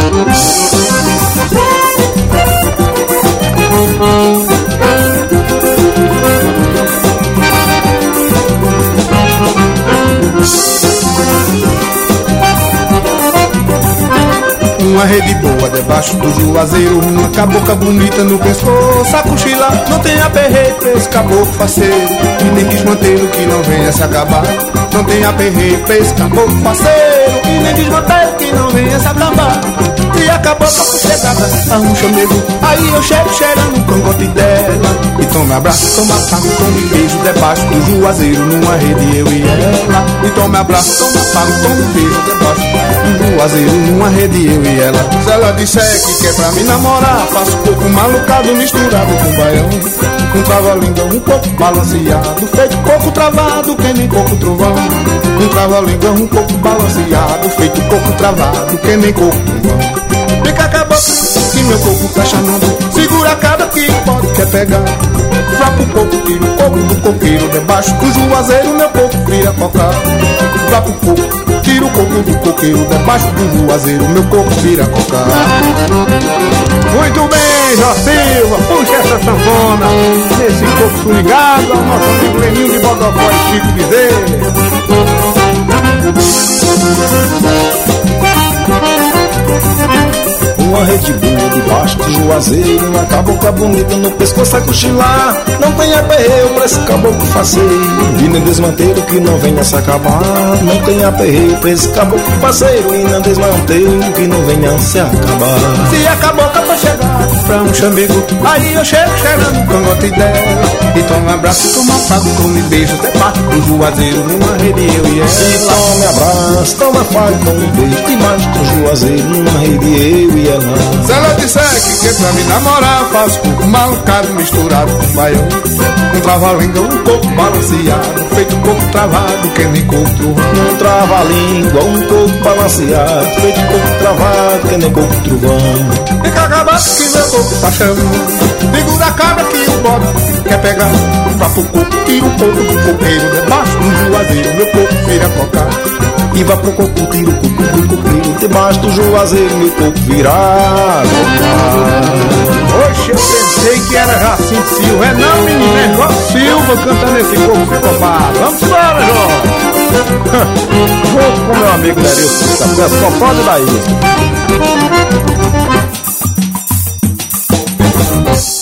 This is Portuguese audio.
Uma rede boa debaixo do juazeiro, uma cabocla bonita no pescoço a cochilar. Não tem aperreio pra esse caboclo faceiro, e nem desmanteiro que não venha se acabar. Não tem aperreio pra esse caboclo faceiro, e nem desmanteiro que não venha se acabar. E a cabocla sossegada a um chamego, aí eu chego cheirando o cangote dela. E tome abraço, toma pago, tome beijo debaixo do juazeiro, numa rede eu e ela. E tome abraço, toma pago, tome beijo debaixo do juazeiro, numa rede eu e ela. Se ela disser que quer pra me namorar, faço coco malucado misturado com baião, com trava-língua um pouco balanceado, feito coco travado que nem coco trovão. Com trava-língua um pouco balanceado, feito coco travado que nem coco trovão. Fica com a boca que meu coco tá chamando, segura a cara que pode quer pegar. Frapo o coco, tira o coco do coqueiro, debaixo do juazeiro meu coco vira cocar. Frapo o coco, tira o coco do coqueiro, debaixo do juazeiro meu coco vira cocar. Muito bem, Jó Silva, puxa essa sanfona nesse coco swingado ao nosso amigo Leninho de Bodocó e Chico Bezerra. Uma rede boa debaixo do juazeiro, uma cabocla bonita no pescoço a cochilar. Não tem aperreio pra esse caboclo faceiro, e nem desmanteiro que não venha se acabar. Não tem aperreio pra esse caboclo faceiro, e nem desmanteiro que não venha se acabar. Se a cabocla tá chegando pra um chamego, aí eu chego cheirando o cangote dela. E toma abraço, toma pago, tome beijo debaixo do juazeiro, numa rede eu e ela. E tome abraço, toma pago, tome beijo debaixo do juazeiro, numa rede eu e ela. Se ela disser que quer pra me namorar, faço coco malucado misturado com baião, com trava-língua um pouco balanceado, feito coco travado que nem coco trovão. Um trava-língua um pouco balanceado, feito coco travado que nem coco trovão. Fica acabado que meu coco tá chamando, segura a cabra que o bode quer pegar. Frapo o coco, tira o coco do coqueiro, debaixo do juazeiro meu coco vira cocar. E vá pro coco, tira o coco do coqueiro, debaixo do juazeiro meu coco virá. Oxe, eu pensei que era Jacinto Silva. É não, menino, é Jó Silva cantando esse coco psicopata. Vamos embora, Jó. Junto com meu amigo Nerilson Café, só pode dar isso.